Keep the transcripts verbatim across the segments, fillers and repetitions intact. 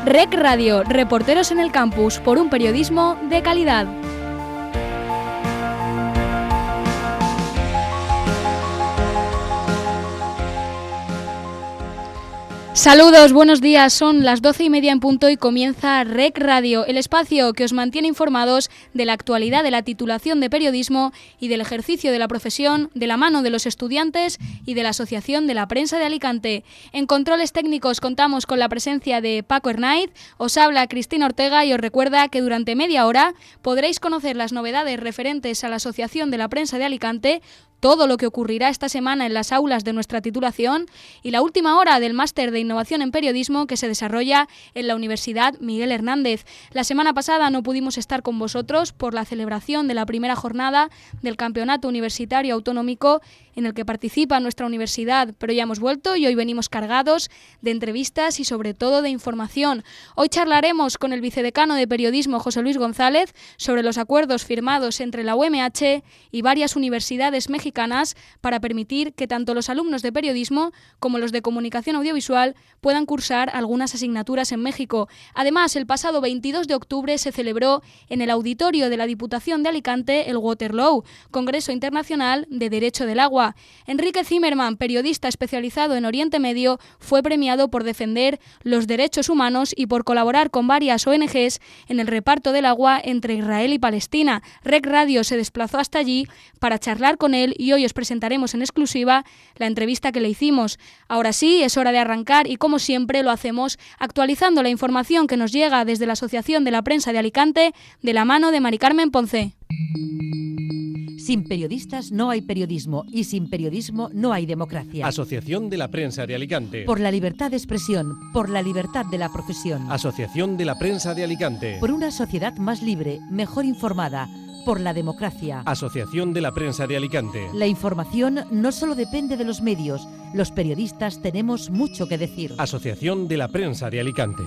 R E C Radio, reporteros en el campus por un periodismo de calidad. Saludos, buenos días, son las doce y media en punto y comienza R E C Radio, el espacio que os mantiene informados de la actualidad de la titulación de periodismo y del ejercicio de la profesión de la mano de los estudiantes y de la Asociación de la Prensa de Alicante. En controles técnicos contamos con la presencia de Paco Hernáiz, os habla Cristina Ortega y os recuerda que durante media hora podréis conocer las novedades referentes a la Asociación de la Prensa de Alicante, todo lo que ocurrirá esta semana en las aulas de nuestra titulación y la última hora del Máster de Innovación en Periodismo que se desarrolla en la Universidad Miguel Hernández. La semana pasada no pudimos estar con vosotros por la celebración de la primera jornada del Campeonato Universitario Autonómico en el que participa nuestra universidad, pero ya hemos vuelto y hoy venimos cargados de entrevistas y sobre todo de información. Hoy charlaremos con el vicedecano de Periodismo, José Luis González, sobre los acuerdos firmados entre la U M H y varias universidades mexicanas para permitir que tanto los alumnos de periodismo como los de comunicación audiovisual puedan cursar algunas asignaturas en México. Además, el pasado veintidós de octubre se celebró en el auditorio de la Diputación de Alicante el Waterloo, Congreso Internacional de Derecho del Agua. Enrique Zimmerman, periodista especializado en Oriente Medio, fue premiado por defender los derechos humanos y por colaborar con varias O N Ges en el reparto del agua entre Israel y Palestina. R E C Radio se desplazó hasta allí para charlar con él y hoy os presentaremos en exclusiva la entrevista que le hicimos. Ahora sí, es hora de arrancar y como siempre lo hacemos actualizando la información que nos llega desde la Asociación de la Prensa de Alicante de la mano de Mari Carmen Ponce. Sin periodistas no hay periodismo y sin periodismo no hay democracia. Asociación de la Prensa de Alicante. Por la libertad de expresión, por la libertad de la profesión. Asociación de la Prensa de Alicante. Por una sociedad más libre, mejor informada, por la democracia. Asociación de la Prensa de Alicante. La información no solo depende de los medios, los periodistas tenemos mucho que decir. Asociación de la Prensa de Alicante.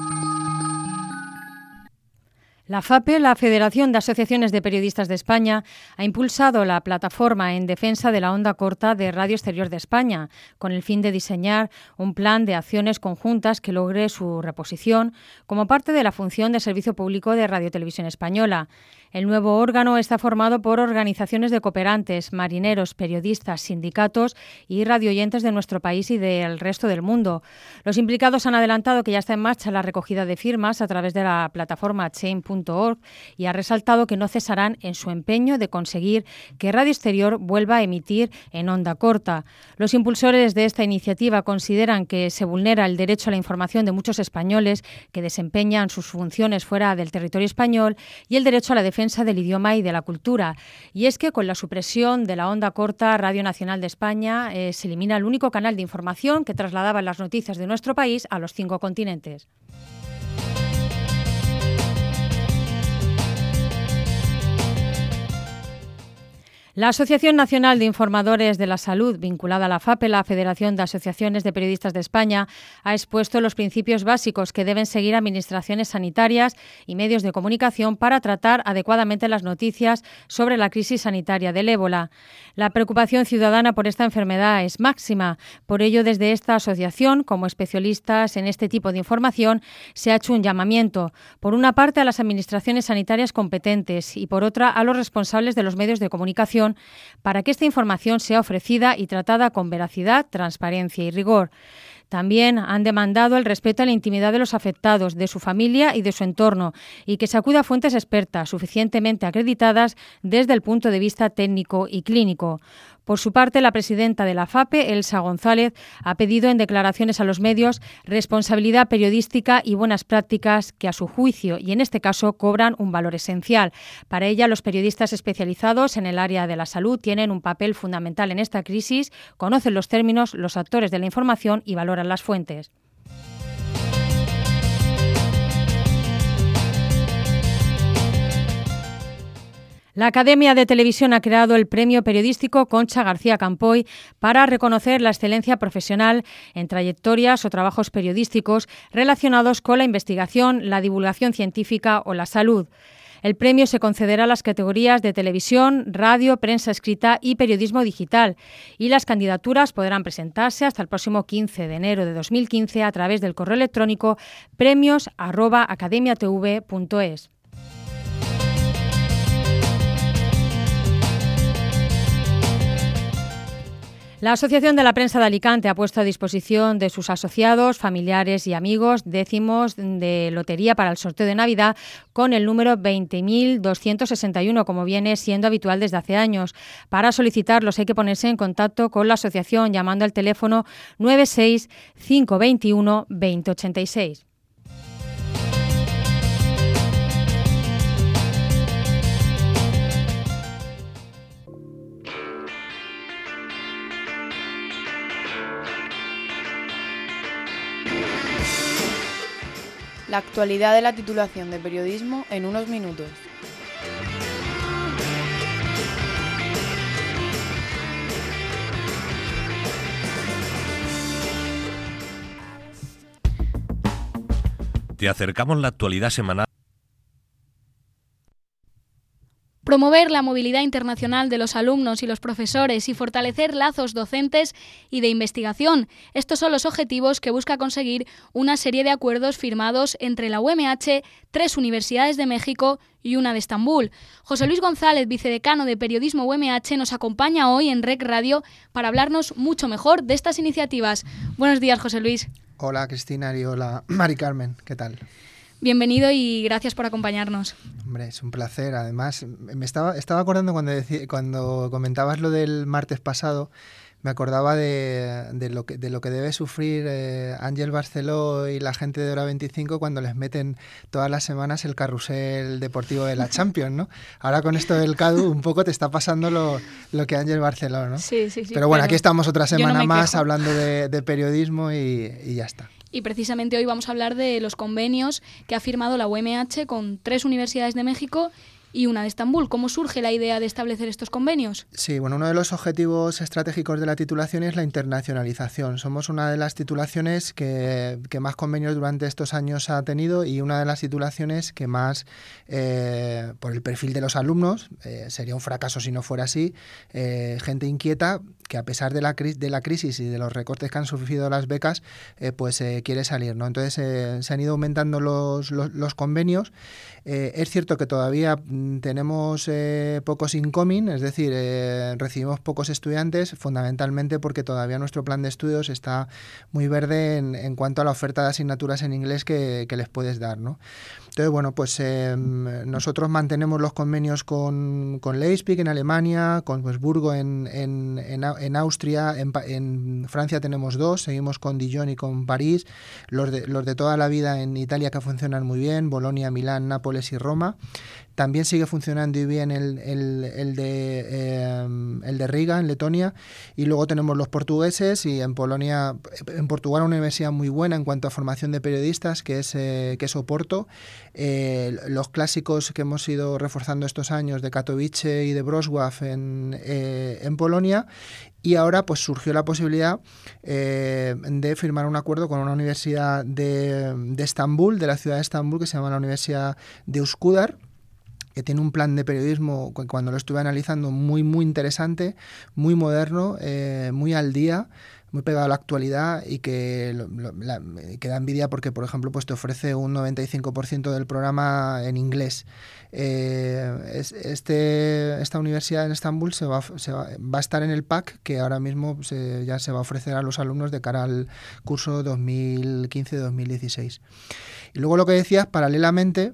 La FAPE, la Federación de Asociaciones de Periodistas de España, ha impulsado la plataforma en defensa de la onda corta de Radio Exterior de España, con el fin de diseñar un plan de acciones conjuntas que logre su reposición como parte de la función de servicio público de Radio Televisión Española. El nuevo órgano está formado por organizaciones de cooperantes, marineros, periodistas, sindicatos y radioyentes de nuestro país y del resto del mundo. Los implicados han adelantado que ya está en marcha la recogida de firmas a través de la plataforma chain punto org y ha resaltado que no cesarán en su empeño de conseguir que Radio Exterior vuelva a emitir en onda corta. Los impulsores de esta iniciativa consideran que se vulnera el derecho a la información de muchos españoles que desempeñan sus funciones fuera del territorio español y el derecho a la defensa del idioma y de la cultura. Y es que con la supresión de la onda corta, Radio Nacional de España eh, se elimina el único canal de información que trasladaba las noticias de nuestro país a los cinco continentes. La Asociación Nacional de Informadores de la Salud, vinculada a la FAPE, la Federación de Asociaciones de Periodistas de España, ha expuesto los principios básicos que deben seguir administraciones sanitarias y medios de comunicación para tratar adecuadamente las noticias sobre la crisis sanitaria del ébola. La preocupación ciudadana por esta enfermedad es máxima. Por ello, desde esta asociación, como especialistas en este tipo de información, se ha hecho un llamamiento, por una parte a las administraciones sanitarias competentes y por otra a los responsables de los medios de comunicación para que esta información sea ofrecida y tratada con veracidad, transparencia y rigor. También han demandado el respeto a la intimidad de los afectados, de su familia y de su entorno, y que se acuda a fuentes expertas suficientemente acreditadas desde el punto de vista técnico y clínico. Por su parte, la presidenta de la FAPE, Elsa González, ha pedido en declaraciones a los medios responsabilidad periodística y buenas prácticas que, a su juicio, y en este caso, cobran un valor esencial. Para ella, los periodistas especializados en el área de la salud tienen un papel fundamental en esta crisis, conocen los términos, los actores de la información y valoran las fuentes. La Academia de Televisión ha creado el premio periodístico Concha García Campoy para reconocer la excelencia profesional en trayectorias o trabajos periodísticos relacionados con la investigación, la divulgación científica o la salud. El premio se concederá a las categorías de televisión, radio, prensa escrita y periodismo digital, y las candidaturas podrán presentarse hasta el próximo quince de enero de dos mil quince a través del correo electrónico premios arroba academiatv punto es. La Asociación de la Prensa de Alicante ha puesto a disposición de sus asociados, familiares y amigos décimos de lotería para el sorteo de Navidad con el número veinte mil doscientos sesenta y uno, como viene siendo habitual desde hace años. Para solicitarlos hay que ponerse en contacto con la asociación llamando al teléfono nueve seis cinco dos uno dos cero ocho seis. La actualidad de la titulación de periodismo en unos minutos. Te acercamos la actualidad semanal. Promover la movilidad internacional de los alumnos y los profesores y fortalecer lazos docentes y de investigación. Estos son los objetivos que busca conseguir una serie de acuerdos firmados entre la U M H, tres universidades de México y una de Estambul. José Luis González, vicedecano de Periodismo U M H, nos acompaña hoy en Rec Radio para hablarnos mucho mejor de estas iniciativas. Buenos días, José Luis. Hola, Cristina, y hola, Mari Carmen. ¿Qué tal? Bienvenido y gracias por acompañarnos. Hombre, es un placer. Además, me estaba, estaba acordando cuando, decí, cuando comentabas lo del martes pasado, me acordaba de, de, lo, que, de lo que debe sufrir eh, Ángel Barceló y la gente de Hora veinticinco cuando les meten todas las semanas el carrusel deportivo de la Champions, ¿no? Ahora con esto del C A D U un poco te está pasando lo, lo que Ángel Barceló, ¿no? Sí, sí, sí. Pero bueno, pero aquí estamos otra semana no más quejo. hablando de, de periodismo y, y ya está. Y precisamente hoy vamos a hablar de los convenios que ha firmado la U M H con tres universidades de México y una de Estambul. ¿Cómo surge la idea de establecer estos convenios? Sí, bueno, uno de los objetivos estratégicos de la titulación es la internacionalización. Somos una de las titulaciones que, que más convenios durante estos años ha tenido y una de las titulaciones que más, eh, por el perfil de los alumnos, eh, sería un fracaso si no fuera así, eh, gente inquieta que a pesar de la, cri- de la crisis y de los recortes que han sufrido las becas, eh, pues eh, quiere salir, ¿no? Entonces eh, se han ido aumentando los, los, los convenios. Eh, es cierto que todavía mm, tenemos eh, pocos incoming, es decir, eh, recibimos pocos estudiantes, fundamentalmente porque todavía nuestro plan de estudios está muy verde en, en cuanto a la oferta de asignaturas en inglés que, que les puedes dar, ¿no? Entonces, bueno, pues eh, nosotros mantenemos los convenios con, con Leipzig en Alemania, con Würzburgo en, en, en, en Austria, en, en Francia tenemos dos, seguimos con Dijon y con París, los de, los de toda la vida en Italia que funcionan muy bien, Bolonia, Milán, Nápoles y Roma. También sigue funcionando bien el, el, el, de, eh, el de Riga, en Letonia. Y luego tenemos los portugueses y en Polonia, en Portugal una universidad muy buena en cuanto a formación de periodistas, que es, eh, que es Oporto. Eh, los clásicos que hemos ido reforzando estos años de Katowice y de Wrocław en, eh, en Polonia. Y ahora pues surgió la posibilidad eh, de firmar un acuerdo con una universidad de, de Estambul, de la ciudad de Estambul, que se llama la Universidad de Üsküdar, que tiene un plan de periodismo, cuando lo estuve analizando, muy, muy interesante, muy moderno, eh, muy al día, muy pegado a la actualidad y que, lo, lo, la, que da envidia porque, por ejemplo, pues te ofrece un noventa y cinco por ciento del programa en inglés. Eh, es, este, esta universidad en Estambul se va, se va, va a estar en el P A C, que ahora mismo se, ya se va a ofrecer a los alumnos de cara al curso dos mil quince dos mil dieciséis. Y luego lo que decías, paralelamente,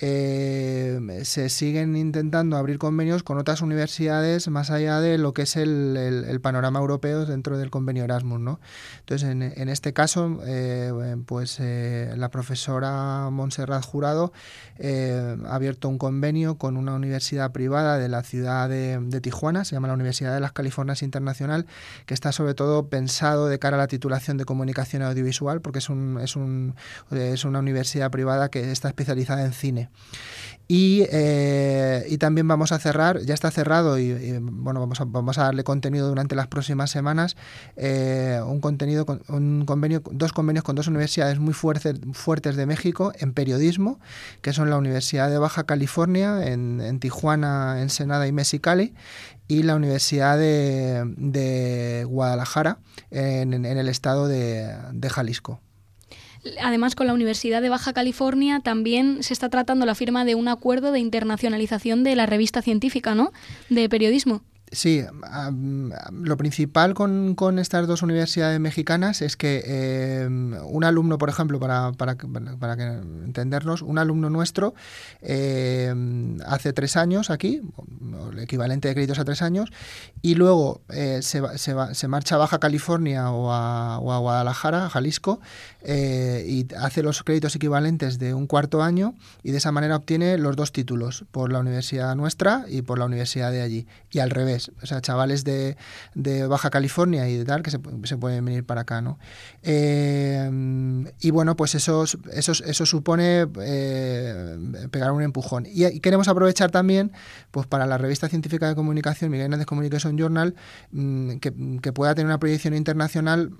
Eh, se siguen intentando abrir convenios con otras universidades más allá de lo que es el, el, el panorama europeo dentro del convenio Erasmus, ¿no? Entonces, en, en este caso, eh, pues eh, la profesora Montserrat Jurado eh, ha abierto un convenio con una universidad privada de la ciudad de, de Tijuana, se llama la Universidad de las Californias Internacional, que está sobre todo pensado de cara a la titulación de comunicación audiovisual, porque es, un, es, un, es una universidad privada que está especializada en cine. Y, eh, y también vamos a cerrar, ya está cerrado y, y bueno, vamos a, vamos a darle contenido durante las próximas semanas, eh, un contenido, con, un convenio, dos convenios con dos universidades muy fuertes, fuertes de México en periodismo, que son la Universidad de Baja California en, en Tijuana, Ensenada y Mexicali, y la Universidad de, de Guadalajara en, en el estado de, de Jalisco. Además, con la Universidad de Baja California también se está tratando la firma de un acuerdo de internacionalización de la revista científica, ¿no?, de periodismo. Sí, um, lo principal con, con estas dos universidades mexicanas es que eh, un alumno, por ejemplo, para, para, para que entendernos, un alumno nuestro eh, hace tres años aquí, el equivalente de créditos a tres años, y luego eh, se, va, se, va, se marcha a Baja California o a, o a Guadalajara, a Jalisco, eh, y hace los créditos equivalentes de un cuarto año, y de esa manera obtiene los dos títulos, por la universidad nuestra y por la universidad de allí, y al revés. O sea, chavales de, de Baja California y de tal que se, se pueden venir para acá, ¿no? Eh, y bueno, pues eso, eso, eso supone eh, pegar un empujón. Y, y queremos aprovechar también, pues para la revista científica de comunicación, Miguel Hernández Communication Journal, que, que pueda tener una proyección internacional,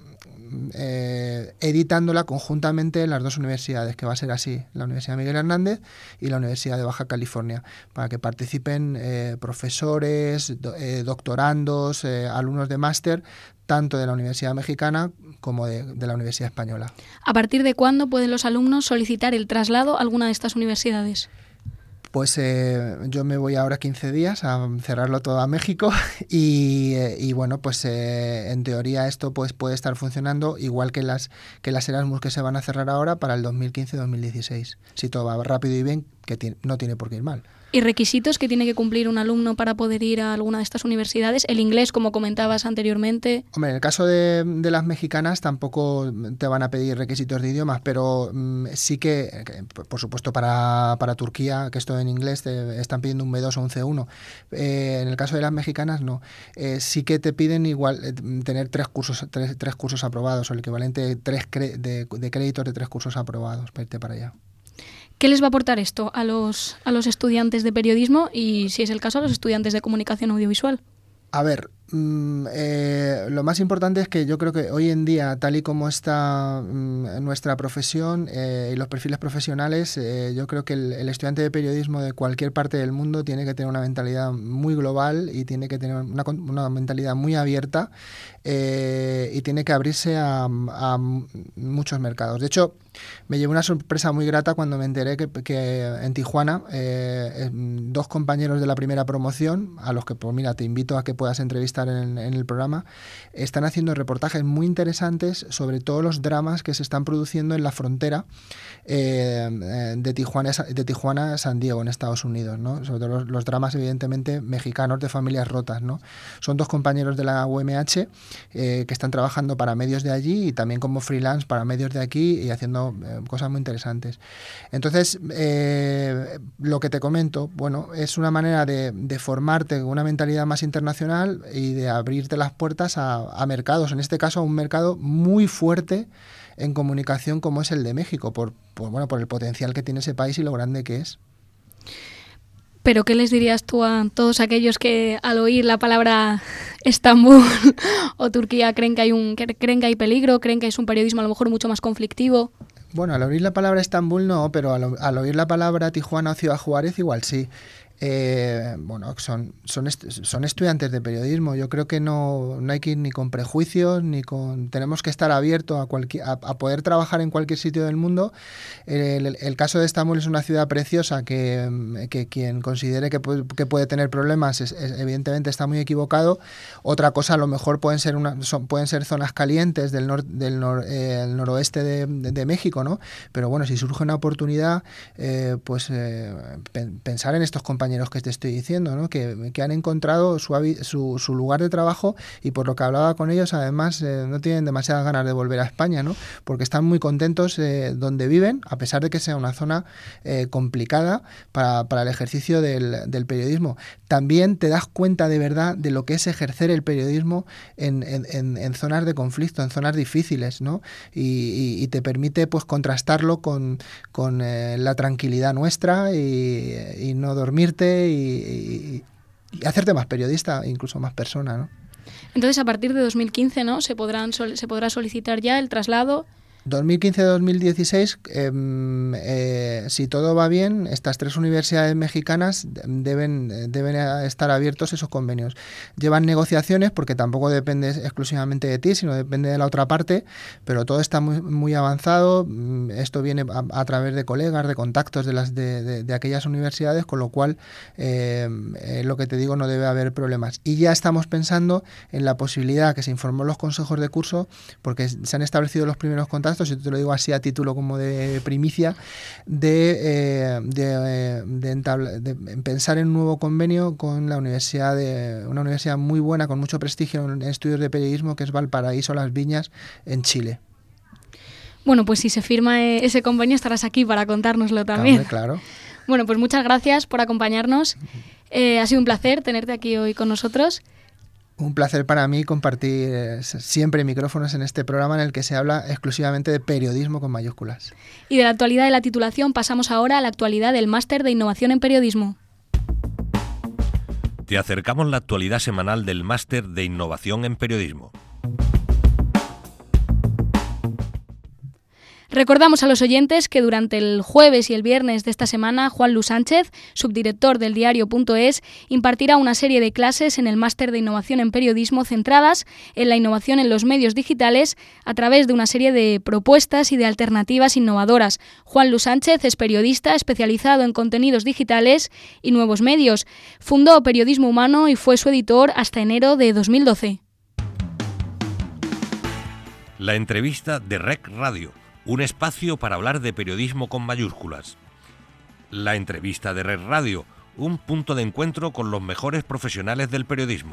Eh, editándola conjuntamente en las dos universidades, que va a ser así, la Universidad Miguel Hernández y la Universidad de Baja California, para que participen eh, profesores, do, eh, doctorandos, eh, alumnos de máster, tanto de la Universidad Mexicana como de, de la Universidad Española. ¿A partir de cuándo pueden los alumnos solicitar el traslado a alguna de estas universidades? Pues eh, yo me voy ahora quince días a cerrarlo todo a México y, eh, y bueno, pues eh, en teoría esto pues puede estar funcionando igual que las que las Erasmus que se van a cerrar ahora para el dos mil quince dos mil dieciséis. Si todo va rápido y bien, que tiene, no tiene por qué ir mal. ¿Y requisitos que tiene que cumplir un alumno para poder ir a alguna de estas universidades? El inglés, como comentabas anteriormente. Hombre, en el caso de, de las mexicanas tampoco te van a pedir requisitos de idiomas, pero mm, sí que, que, por supuesto, para, para Turquía, que esto en inglés te están pidiendo un B dos o un C uno. Eh, en el caso de las mexicanas, no. Eh, sí que te piden igual eh, tener tres cursos tres, tres cursos aprobados, o el equivalente de, tres cre- de, de créditos de tres cursos aprobados para irte para allá. ¿Qué les va a aportar esto a los, a los estudiantes de periodismo y, si es el caso, a los estudiantes de comunicación audiovisual? A ver, mm, eh, lo más importante es que yo creo que hoy en día, tal y como está mm, nuestra profesión eh, y los perfiles profesionales, eh, yo creo que el, el estudiante de periodismo de cualquier parte del mundo tiene que tener una mentalidad muy global y tiene que tener una, una mentalidad muy abierta eh, y tiene que abrirse a, a muchos mercados. De hecho, me llevé una sorpresa muy grata cuando me enteré que, que en Tijuana eh, dos compañeros de la primera promoción, a los que, pues mira, te invito a que puedas entrevistar en, en el programa, están haciendo reportajes muy interesantes sobre todos los dramas que se están produciendo en la frontera eh, de Tijuana de Tijuana a San Diego, en Estados Unidos, ¿no? Sobre todo los, los dramas, evidentemente, mexicanos de familias rotas, ¿no? Son dos compañeros de la U M H eh, que están trabajando para medios de allí y también como freelance para medios de aquí y haciendo eh, cosas muy interesantes. Entonces, eh, lo que te comento, bueno, es una manera de, de formarte con una mentalidad más internacional y de abrirte las puertas a, a mercados, en este caso a un mercado muy fuerte en comunicación como es el de México, por, por, bueno, por el potencial que tiene ese país y lo grande que es. ¿Pero qué les dirías tú a todos aquellos que al oír la palabra Estambul o Turquía creen que hay un creen que hay peligro, creen que es un periodismo a lo mejor mucho más conflictivo? Bueno, al oír la palabra Estambul no, pero al, al oír la palabra Tijuana o Ciudad Juárez igual sí. Eh, bueno, son, son, est- son estudiantes de periodismo. Yo creo que no, no hay que ir ni con prejuicios, ni con... Tenemos que estar abiertos a, cualquier, a, a poder trabajar en cualquier sitio del mundo. El, el, el caso de Estambul es una ciudad preciosa que, que quien considere que puede, que puede tener problemas es, es, evidentemente está muy equivocado. Otra cosa, a lo mejor pueden ser, una, son, pueden ser zonas calientes del, nor, del nor, eh, el noroeste de, de, de México, ¿no? Pero bueno, si surge una oportunidad, eh, pues eh, pen, pensar en estos compañeros compañeros que te estoy diciendo, ¿no? que, que han encontrado su, su, su lugar de trabajo y por lo que hablaba con ellos, además, eh, no tienen demasiadas ganas de volver a España, ¿no? Porque están muy contentos eh, donde viven, a pesar de que sea una zona eh, complicada para, para el ejercicio del, del periodismo. También te das cuenta de verdad de lo que es ejercer el periodismo en, en, en, en zonas de conflicto, en zonas difíciles, ¿no? Y, y, y te permite pues contrastarlo con, con eh, la tranquilidad nuestra y, y no dormirte y, y, y hacerte más periodista, incluso más persona, ¿no? Entonces, a partir de dos mil quince, ¿no? Se podrán sol- se podrá solicitar ya el traslado. dos mil quince a dos mil dieciséis, eh, eh, si todo va bien, estas tres universidades mexicanas deben, deben estar abiertos esos convenios. Llevan negociaciones porque tampoco depende exclusivamente de ti, sino depende de la otra parte, pero todo está muy, muy avanzado. Esto viene a, a través de colegas, de contactos de, las, de, de, de aquellas universidades, con lo cual, eh, eh, lo que te digo, no debe haber problemas. Y ya estamos pensando en la posibilidad que se informó en los consejos de curso, porque se han establecido los primeros contactos, si te lo digo así a título como de primicia, de, eh, de, de, entabla, de pensar en un nuevo convenio con la universidad, de una universidad muy buena, con mucho prestigio en estudios de periodismo, que es Valparaíso Las Viñas, en Chile. Bueno, pues si se firma ese convenio estarás aquí para contárnoslo también. Claro, claro. Bueno, pues muchas gracias por acompañarnos. Eh, ha sido un placer tenerte aquí hoy con nosotros. Un placer para mí compartir siempre micrófonos en este programa en el que se habla exclusivamente de periodismo con mayúsculas. Y de la actualidad de la titulación pasamos ahora a la actualidad del Máster de Innovación en Periodismo. Te acercamos la actualidad semanal del Máster de Innovación en Periodismo. Recordamos a los oyentes que durante el jueves y el viernes de esta semana, Juan Luis Sánchez, subdirector del diario punto es, impartirá una serie de clases en el Máster de Innovación en Periodismo centradas en la innovación en los medios digitales a través de una serie de propuestas y de alternativas innovadoras. Juan Luis Sánchez es periodista especializado en contenidos digitales y nuevos medios. Fundó Periodismo Humano y fue su editor hasta enero de dos mil doce. La entrevista de R E C Radio. Un espacio para hablar de periodismo con mayúsculas. La entrevista de R E C Radio, un punto de encuentro con los mejores profesionales del periodismo.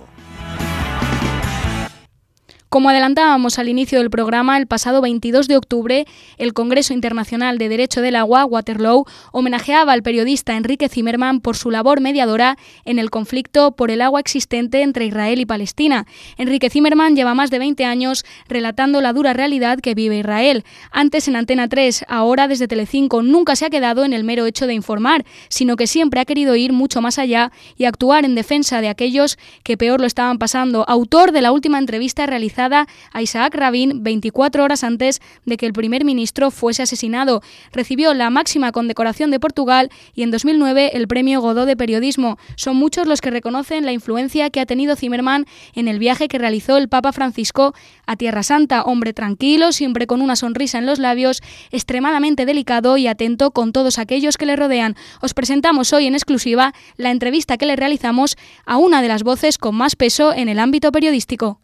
Como adelantábamos al inicio del programa, el pasado veintidós de octubre, el Congreso Internacional de Derecho del Agua, Waterloo, homenajeaba al periodista Enrique Zimmerman por su labor mediadora en el conflicto por el agua existente entre Israel y Palestina. Enrique Zimmerman lleva más de veinte años relatando la dura realidad que vive Israel. Antes en Antena tres, ahora desde Telecinco, nunca se ha quedado en el mero hecho de informar, sino que siempre ha querido ir mucho más allá y actuar en defensa de aquellos que peor lo estaban pasando. Autor de la última entrevista realizada a Isaac Rabin veinticuatro horas antes de que el primer ministro fuese asesinado. Recibió la máxima condecoración de Portugal y en dos mil nueve el premio Godó de Periodismo. Son muchos los que reconocen la influencia que ha tenido Zimmerman en el viaje que realizó el Papa Francisco a Tierra Santa. Hombre tranquilo, siempre con una sonrisa en los labios, extremadamente delicado y atento con todos aquellos que le rodean. Os presentamos hoy en exclusiva la entrevista que le realizamos a una de las voces con más peso en el ámbito periodístico.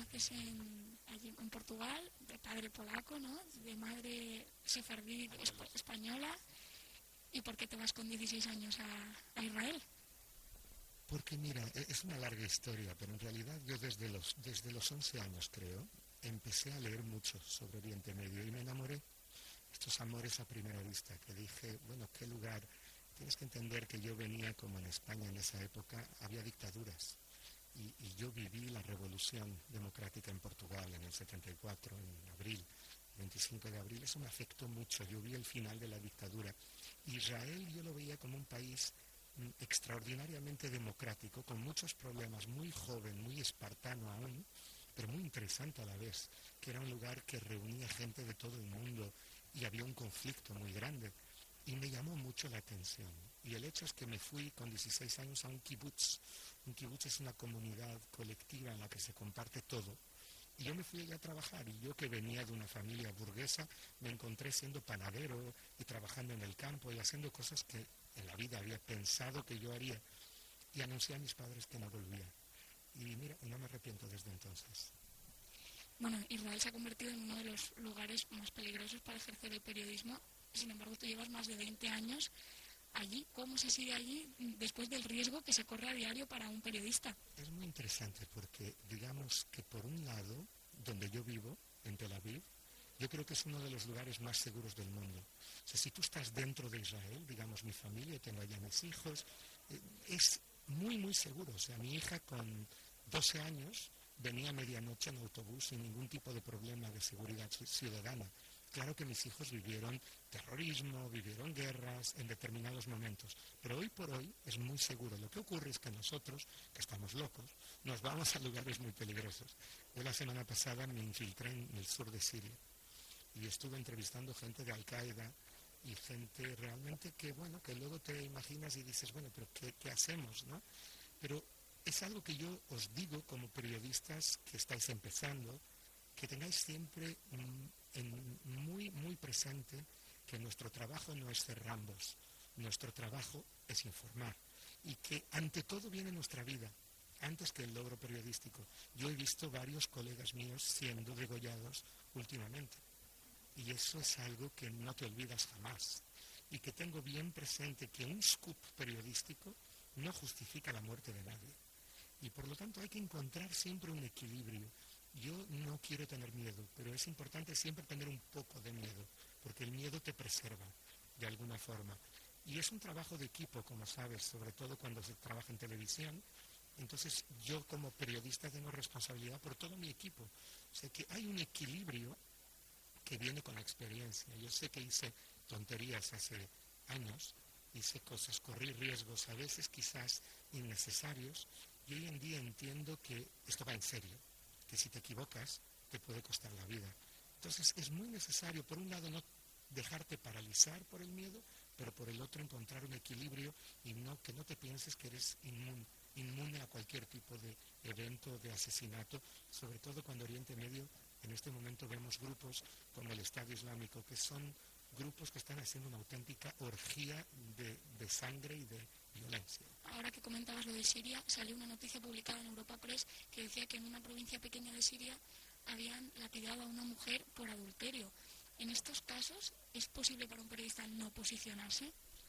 Sefardí española. ¿Y por qué te vas con dieciséis años a, a Israel? Porque mira, es una larga historia, pero en realidad yo desde los, desde los once años, creo, empecé a leer mucho sobre Oriente Medio y me enamoré. Estos amores a primera vista, que dije, bueno, qué lugar. Tienes que entender que yo venía, como en España en esa época, había dictaduras. Y, y yo viví la revolución democrática en Portugal en el setenta y cuatro, en abril. veinticinco de abril, eso me afectó mucho. Yo vi el final de la dictadura. Israel yo lo veía como un país mm, extraordinariamente democrático, con muchos problemas, muy joven, muy espartano aún, pero muy interesante a la vez, que era un lugar que reunía gente de todo el mundo y había un conflicto muy grande. Y me llamó mucho la atención. Y el hecho es que me fui con dieciséis años a un kibutz. Un kibutz es una comunidad colectiva en la que se comparte todo. Y yo me fui allá a trabajar, y yo que venía de una familia burguesa, me encontré siendo panadero y trabajando en el campo y haciendo cosas que en la vida había pensado que yo haría. Y anuncié a mis padres que no volvía. Y mira, no me arrepiento desde entonces. Bueno, Israel se ha convertido en uno de los lugares más peligrosos para ejercer el periodismo. Sin embargo, tú llevas más de veinte años allí, cómo se sigue allí después del riesgo que se corre a diario para un periodista. Es muy interesante porque digamos que por un lado, donde yo vivo, en Tel Aviv, yo creo que es uno de los lugares más seguros del mundo. O sea, si tú estás dentro de Israel, digamos mi familia, tengo allá mis hijos, eh, es muy, muy seguro. O sea, mi hija con doce años venía a medianoche en autobús sin ningún tipo de problema de seguridad ciudadana. Claro que mis hijos vivieron terrorismo, vivieron guerras en determinados momentos, pero hoy por hoy es muy seguro. Lo que ocurre es que nosotros, que estamos locos, nos vamos a lugares muy peligrosos. Yo la semana pasada me infiltré en el sur de Siria y estuve entrevistando gente de Al-Qaeda y gente realmente que, bueno, que luego te imaginas y dices, bueno, pero ¿qué, qué hacemos, no? Pero es algo que yo os digo como periodistas que estáis empezando, que tengáis siempre mm, en muy, muy presente que nuestro trabajo no es cerrambos, nuestro trabajo es informar y que ante todo viene nuestra vida, antes que el logro periodístico. Yo he visto varios colegas míos siendo degollados últimamente y eso es algo que no te olvidas jamás y que tengo bien presente que un scoop periodístico no justifica la muerte de nadie y por lo tanto hay que encontrar siempre un equilibrio. Yo no quiero tener miedo, pero es importante siempre tener un poco de miedo, porque el miedo te preserva de alguna forma. Y es un trabajo de equipo, como sabes, sobre todo cuando se trabaja en televisión. Entonces yo como periodista tengo responsabilidad por todo mi equipo. O sea que hay un equilibrio que viene con la experiencia. Yo sé que hice tonterías hace años, hice cosas, corrí riesgos a veces quizás innecesarios, y hoy en día entiendo que esto va en serio, que si te equivocas te puede costar la vida. Entonces es muy necesario, por un lado, no dejarte paralizar por el miedo, pero por el otro encontrar un equilibrio y no que no te pienses que eres inmune, inmune a cualquier tipo de evento, de asesinato, sobre todo cuando Oriente Medio, en este momento vemos grupos como el Estado Islámico, que son grupos que están haciendo una auténtica orgía de, de sangre y de violencia. Ahora que comentabas lo de Siria, salió una noticia publicada en Europa Press que decía que en una provincia pequeña de Siria habían lapidado a una mujer por adulterio. ¿En estos casos es posible para un periodista no posicionarse?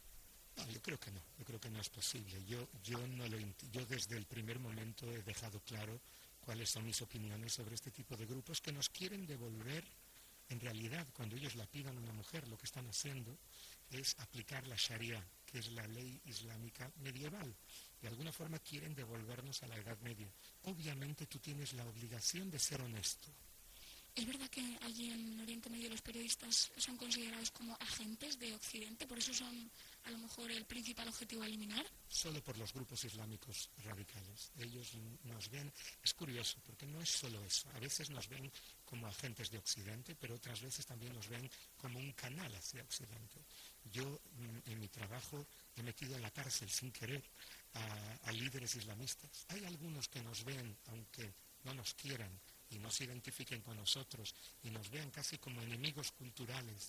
No, yo creo que no, yo creo que no es posible. Yo, yo, no lo, yo desde el primer momento he dejado claro cuáles son mis opiniones sobre este tipo de grupos que nos quieren devolver. En realidad, cuando ellos lapidan a una mujer, lo que están haciendo es aplicar la Sharia, que es la ley islámica medieval. De alguna forma quieren devolvernos a la Edad Media. Obviamente tú tienes la obligación de ser honesto. ¿Es verdad que allí en Oriente Medio los periodistas son considerados como agentes de Occidente? ¿Por eso son a lo mejor el principal objetivo a eliminar? Solo por los grupos islámicos radicales. Ellos nos ven, es curioso, porque no es solo eso. A veces nos ven como agentes de Occidente, pero otras veces también nos ven como un canal hacia Occidente. Yo, en mi trabajo, he metido en la cárcel sin querer a, a líderes islamistas. Hay algunos que nos ven, aunque no nos quieran, y no se identifiquen con nosotros, y nos vean casi como enemigos culturales.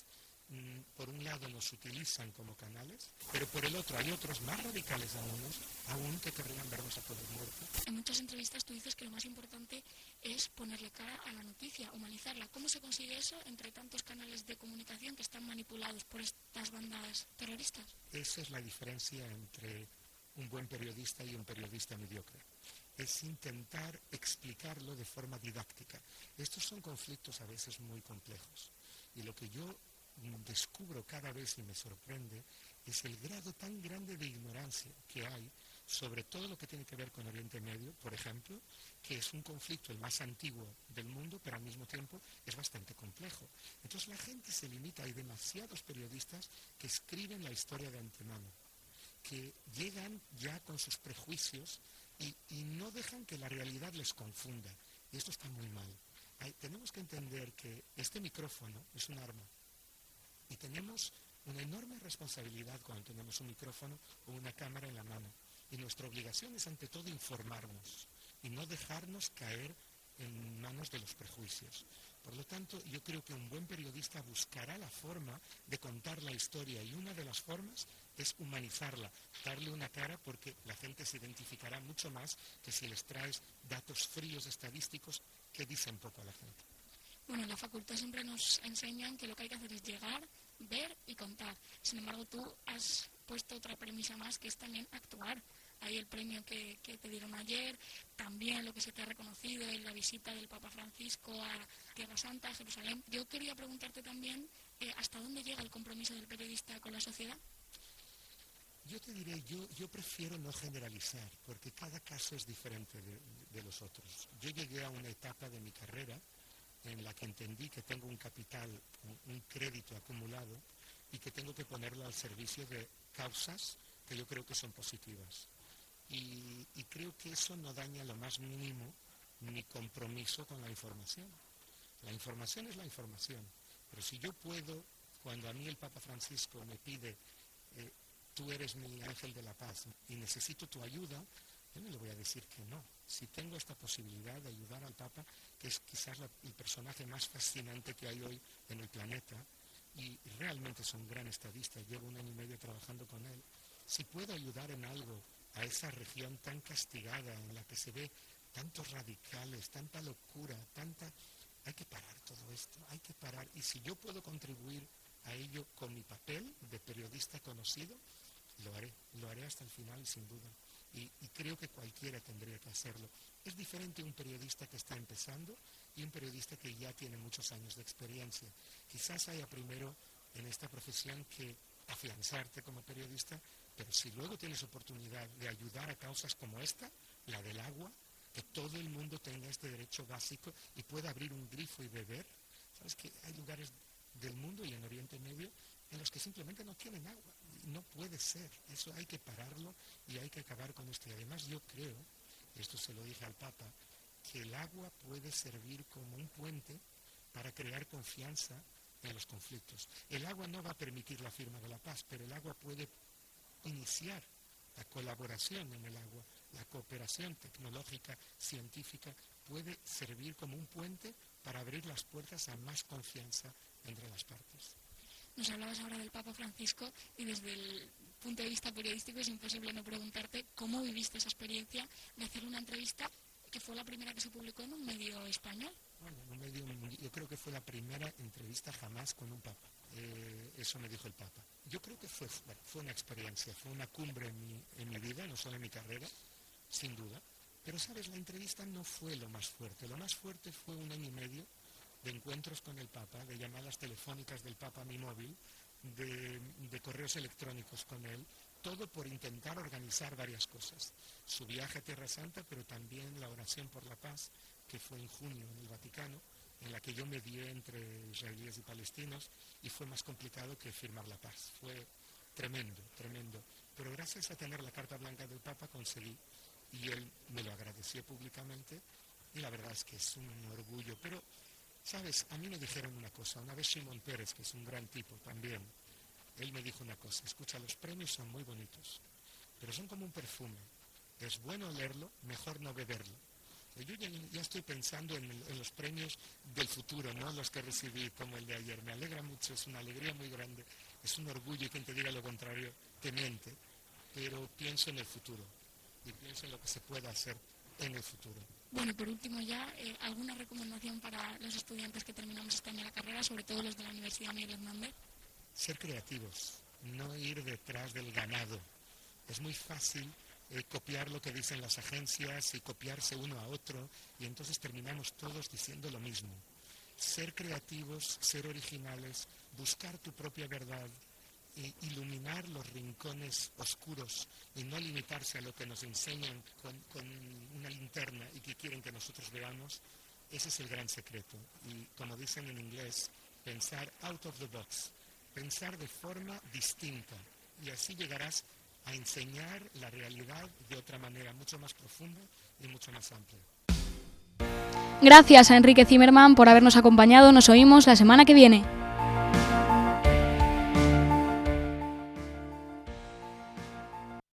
Por un lado nos utilizan como canales, pero por el otro hay otros más radicales aún, aún que querrían vernos a todos muertos. En muchas entrevistas tú dices que lo más importante es ponerle cara a la noticia, humanizarla. ¿Cómo se consigue eso entre tantos canales de comunicación que están manipulados por estas bandas terroristas? Esa es la diferencia entre un buen periodista y un periodista mediocre. Es intentar explicarlo de forma didáctica. Estos son conflictos a veces muy complejos. Y lo que yo descubro cada vez y me sorprende es el grado tan grande de ignorancia que hay sobre todo lo que tiene que ver con Oriente Medio, por ejemplo, que es un conflicto el más antiguo del mundo, pero al mismo tiempo es bastante complejo. Entonces la gente se limita, hay demasiados periodistas que escriben la historia de antemano, que llegan ya con sus prejuicios y, y no dejan que la realidad les confunda. Y esto está muy mal. Hay, tenemos que entender que este micrófono es un arma. Y tenemos una enorme responsabilidad cuando tenemos un micrófono o una cámara en la mano. Y nuestra obligación es ante todo informarnos y no dejarnos caer en manos de los prejuicios. Por lo tanto, yo creo que un buen periodista buscará la forma de contar la historia y una de las formas es humanizarla, darle una cara porque la gente se identificará mucho más que si les traes datos fríos estadísticos que dicen poco a la gente. Bueno, en la facultad siempre nos enseñan que lo que hay que hacer es llegar, ver y contar. Sin embargo, tú has puesto otra premisa más, que es también actuar. Hay el premio que, que te dieron ayer, también lo que se te ha reconocido en la visita del Papa Francisco a Tierra Santa, a Jerusalén. Yo quería preguntarte también, eh, ¿hasta dónde llega el compromiso del periodista con la sociedad? Yo te diré, yo, yo prefiero no generalizar, porque cada caso es diferente de, de los otros. Yo llegué a una etapa de mi carrera en la que entendí que tengo un capital, un, un crédito acumulado, y que tengo que ponerlo al servicio de causas que yo creo que son positivas. Y, y creo que eso no daña lo más mínimo mi compromiso con la información. La información es la información, pero si yo puedo, cuando a mí el Papa Francisco me pide, eh, tú eres mi ángel de la paz y necesito tu ayuda, yo no le voy a decir que no. Si tengo esta posibilidad de ayudar al Papa, que es quizás la, el personaje más fascinante que hay hoy en el planeta, y realmente es un gran estadista, llevo un año y medio trabajando con él, si puedo ayudar en algo a esa región tan castigada, en la que se ve tantos radicales, tanta locura, tanta... Hay que parar todo esto, hay que parar. Y si yo puedo contribuir a ello con mi papel de periodista conocido, lo haré, lo haré hasta el final, sin duda. Y, y creo que cualquiera tendría que hacerlo. Es diferente un periodista que está empezando y un periodista que ya tiene muchos años de experiencia. Quizás haya primero en esta profesión que afianzarte como periodista, pero si luego tienes oportunidad de ayudar a causas como esta, la del agua, que todo el mundo tenga este derecho básico y pueda abrir un grifo y beber. ¿Sabes que hay lugares del mundo y en Oriente Medio en los que simplemente no tienen agua? No puede ser. Eso hay que pararlo y hay que acabar con esto. Y además yo creo, esto se lo dije al Papa, que el agua puede servir como un puente para crear confianza en los conflictos. El agua no va a permitir la firma de la paz, pero el agua puede iniciar la colaboración en el agua. La cooperación tecnológica, científica, puede servir como un puente para abrir las puertas a más confianza entre las partes. Nos hablabas ahora del Papa Francisco y desde el punto de vista periodístico es imposible no preguntarte cómo viviste esa experiencia de hacer una entrevista que fue la primera que se publicó en un medio español. Bueno, en un medio, yo creo que fue la primera entrevista jamás con un Papa. Eh, eso me dijo el Papa. Yo creo que fue, bueno, fue una experiencia, fue una cumbre en mi, en mi vida, no solo en mi carrera, sin duda. Pero, ¿sabes? La entrevista no fue lo más fuerte. Lo más fuerte fue un año y medio de encuentros con el Papa, de llamadas telefónicas del Papa a mi móvil, de, de correos electrónicos con él, todo por intentar organizar varias cosas. Su viaje a Tierra Santa, pero también la oración por la paz, que fue en junio en el Vaticano, en la que yo medié entre israelíes y palestinos, y fue más complicado que firmar la paz. Fue tremendo, tremendo. Pero gracias a tener la carta blanca del Papa conseguí, y él me lo agradeció públicamente, y la verdad es que es un orgullo. Pero, ¿sabes? A mí me dijeron una cosa, una vez Shimon Peres, que es un gran tipo también, él me dijo una cosa, escucha, los premios son muy bonitos, pero son como un perfume. Es bueno olerlo, mejor no beberlo. Yo ya, ya estoy pensando en, en los premios del futuro, no los que recibí como el de ayer. Me alegra mucho, es una alegría muy grande, es un orgullo, y quien te diga lo contrario te miente, pero pienso en el futuro y pienso en lo que se pueda hacer en el futuro. Bueno, por último ya, eh, ¿alguna recomendación para los estudiantes que terminamos este año la carrera, sobre todo los de la Universidad Miguel Hernández? Ser creativos, no ir detrás del ganado. Es muy fácil eh, copiar lo que dicen las agencias y copiarse uno a otro, y entonces terminamos todos diciendo lo mismo. Ser creativos, ser originales, buscar tu propia verdad, e iluminar los rincones oscuros y no limitarse a lo que nos enseñan con, con una linterna y que quieren que nosotros veamos. Ese es el gran secreto. Y como dicen en inglés, pensar out of the box, pensar de forma distinta, y así llegarás a enseñar la realidad de otra manera, mucho más profunda y mucho más amplia. Gracias a Enrique Zimmerman por habernos acompañado. Nos oímos la semana que viene.